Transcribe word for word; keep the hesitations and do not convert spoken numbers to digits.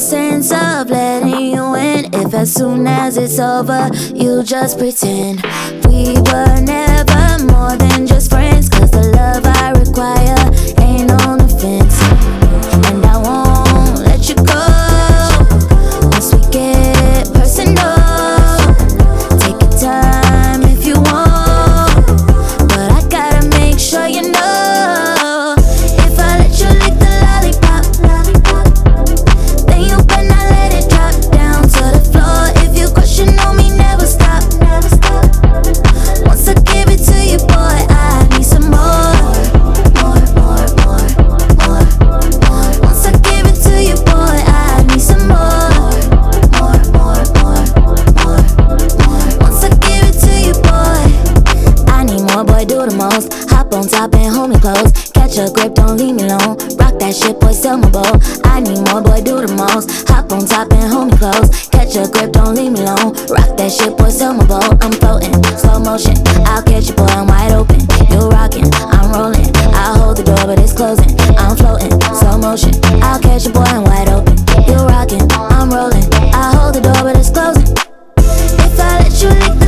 sense of letting you in if as soon as it's over, you just pretend we were never more than just friends. Cause the love I require ain't on the fence, and I won't let you go once we get personal. Take your time if you want, but I gotta make sure you know, if I let you lick the lollipop, then you better not let it drop down to the floor. If you question on me, never stop. Once I give it to you, boy, I need some more. More, more, more, more, more. Once I give it to you, boy, I need some more. More, more, more, more, more. Once I give it to you, boy, I need more, boy, do the most. Hop on top and hold me close. Catch a grip, don't leave me alone. Rock that shit, boy, sell my boat. I need more, boy, do the most. Hop on top and hold me close. Catch a grip, don't leave me alone. Rock that shit, boy, sell my boat. I'm floating, slow motion. I'll catch you, boy, I'm wide open. You rocking, I'm rolling. I'll hold the door, but it's closing. I'm floating, slow motion. I'll catch you, boy, I'm wide open. You rocking, I'm rolling. I'll hold the door, but it's closing. If I let you lick the